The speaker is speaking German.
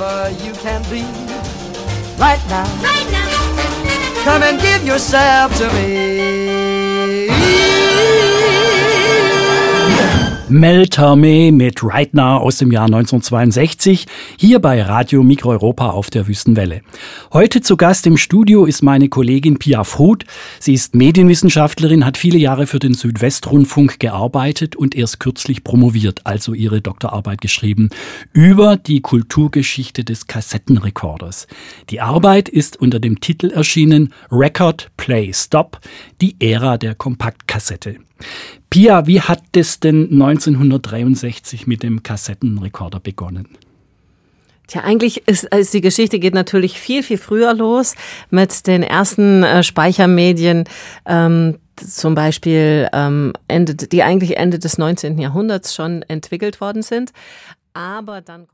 whatever you can be. Right now, come and give yourself to me. Mel Tormé mit Right Now aus dem Jahr 1962, hier bei Radio Mikroeuropa auf der Wüstenwelle. Heute zu Gast im Studio ist meine Kollegin Pia Fruth. Sie ist Medienwissenschaftlerin, hat viele Jahre für den Südwestrundfunk gearbeitet und erst kürzlich promoviert, also ihre Doktorarbeit geschrieben, über die Kulturgeschichte des Kassettenrekorders. Die Arbeit ist unter dem Titel erschienen Record, Play, Stop, die Ära der Kompaktkassette. Pia, wie hat es denn 1963 mit dem Kassettenrekorder begonnen? Tja, eigentlich ist die Geschichte geht natürlich viel, viel früher los mit den ersten Speichermedien, zum Beispiel die eigentlich Ende des 19. Jahrhunderts schon entwickelt worden sind. Aber dann